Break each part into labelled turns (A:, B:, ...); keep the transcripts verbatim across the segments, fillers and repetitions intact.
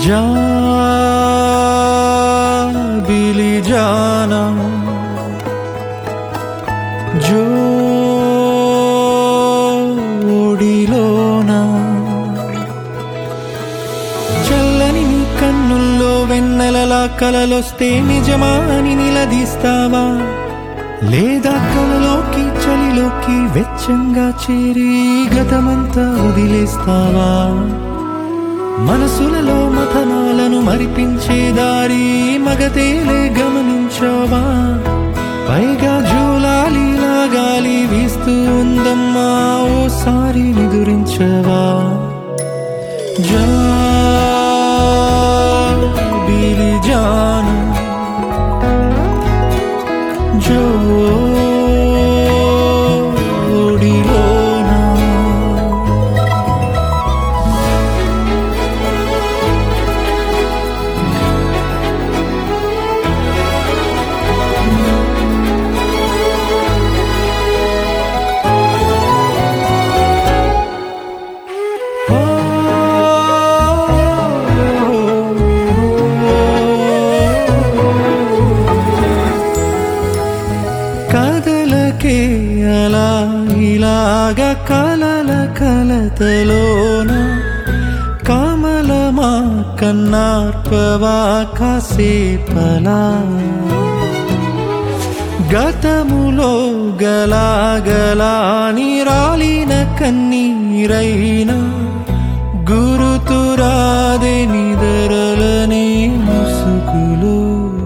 A: जा बिली जाना జోడిలోనా చల్లని నీ కన్నుల్లో వెన్నెలలా కలలొస్తే నిజమా అని నిలదీస్తావా లేదా కలలోకి చలిలోకి వెచ్చంగా చేరి గతమంతా వదిలేస్తావా మనసులలో మథనాలను మరిపించే దారి మగతేలే గమనించావా పైగా జూలాలి లాగాలి వీస్తూ ఉందమ్మా ఓసారి నిదురించవా జా బిలి జానా జోడిలోనా కదలకే అలా ఇలాగా కలల కలతలోన కమలమా కన్నార్పవా కాసేపలా గతములో గలాగలా నిరాలిన కన్నీరైనా గురుతురాదే నిదరలనే ముసుగులు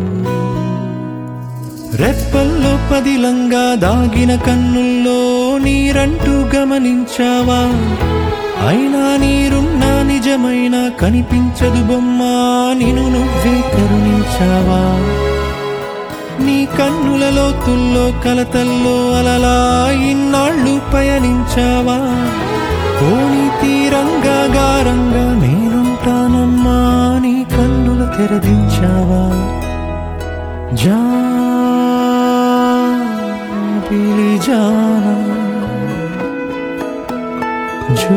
A: రెప్పల్లో పదిలంగా దాగిన కన్నుల్లో నీరంటూ గమనించావా అయినా నీరున్నా నిజమైన కనిపించదు బొమ్మ నిన్ను నువ్వే కరుణించావా నీ కన్నుల లోతుల్లో కలతల్లో అలలా ఇన్నాళ్ళు పయనించావా కోని తీరంగా గారంగా నేనుంటానమ్మా నీ కన్నుల తెరదించావా జా बिली जाना जो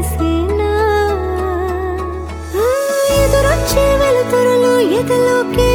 A: ఎదలోకే